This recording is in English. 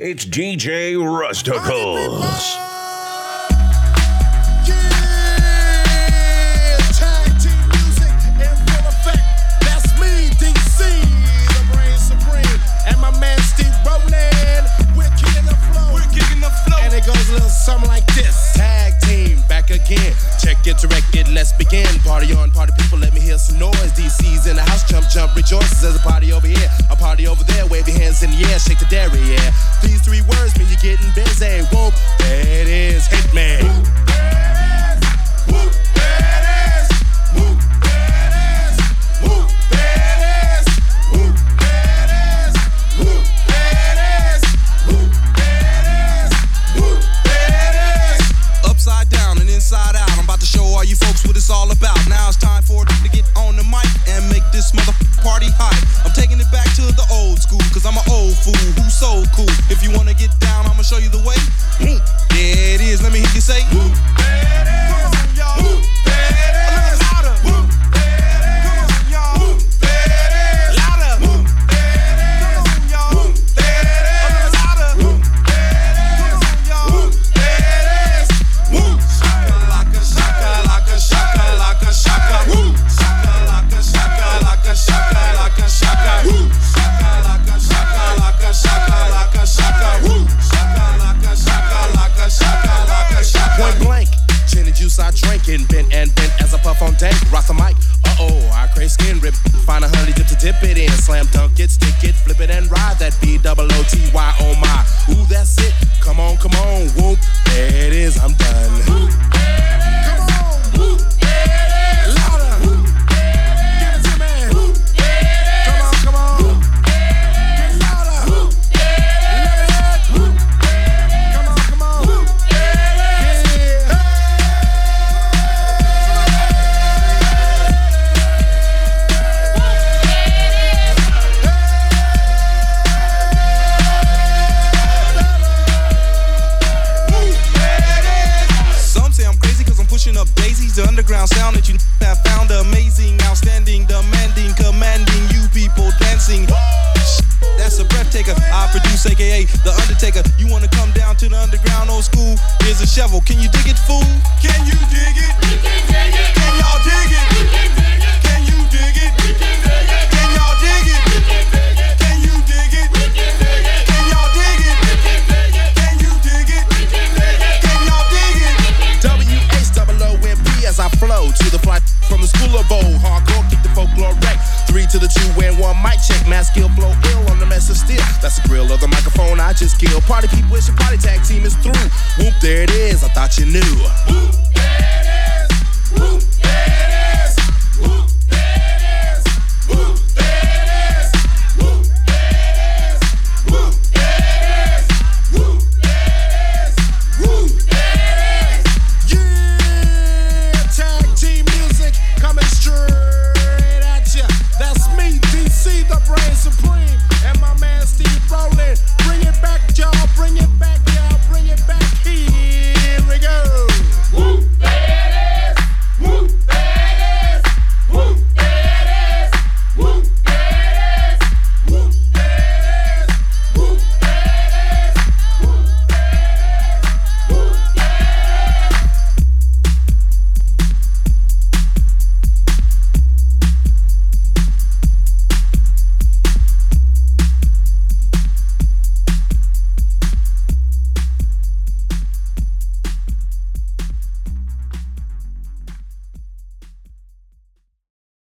It's DJ Rusticles. Something like this. Tag team back again. Check it, direct it, let's begin. Party on, party people, let me hear some noise. DC's in the house, jump, jump, rejoices. There's a party over here, a party over there. Wave your hands in the air, shake the dairy, yeah. These three words mean you're getting busy. Whoop, there it is, hit man. Whoop, there it is. Whoop, there it is. Whoop, there it is. Whoop, there it is. Whoop, there it is. Whoop, there it is. Whoop, there it is. Whoop. Upside down and inside out, I'm about to show all you folks what it's all about. Now it's time for it to get on the mic and make this party hype. I'm taking it back to the old school, cause I'm an old fool who's so cool. If you wanna get down, I'ma show you the way. There it is, let me hear you say. Whoop, there it is. Come on, y'all. Whoop, there it is. Louder. Whoop, there it is. Come on, y'all. Whoop, there it is. Louder. Whoop, there it is. Come on, y'all. Whoop, there it is. Louder. Whoop, there it is. Come on, y'all. Whoop, there it is. Woo! Shaka-laka, shaka-laka, shaka-laka, shaka. Woo! Shaka-laka, shaka-laka, shaka-laka, shaka. Woo! Shaka-laka, shaka-laka, shaka-laka, shaka. Woo! Shaka-laka, shaka-laka, shaka-laka, shaka. Point blank, gin and juice I drinking, bent and bent as I puff on dank. Rock the mic, I crave skin rip. Find a honey dip to dip it in. Slam dunk it, stick it, flip it and ride that B-double-O-T-Y, oh my. Ooh, that's it. Come on, whoop. There it is, I'm done. Whoop, come on, whoop, louder. Whoop, give it to me. Whoop, come on, whoop, get louder. Whoop, let it hit. Whoop, come on, whoop, pushing up daisies, the underground sound that you have found amazing, outstanding, demanding, commanding you people dancing. That's a breath taker. I produce, aka The Undertaker. You wanna come down to the underground old school? Here's a shovel. Can you dig it, fool? Can you dig it? We can dig it. Can y'all dig it? We can dig it. Can you dig it? We can dig it. Can y'all dig it? We can dig it. Can you dig it? We can dig it. Can y'all dig it? We can dig it. Can you dig it? We can dig it. Can y'all dig it? W-H-O-O-M-P as I flow to the fly from the school of old. Hardcore, keep the folklore wreck. 3 to the 2 and 1 mic check. Mass skill flow ill on the mess of steel. That's the grill of the microphone I just killed. Party people, it's your party tag team is through. Whoop, there it is. I thought you knew. Whoop, there it is. Whoop.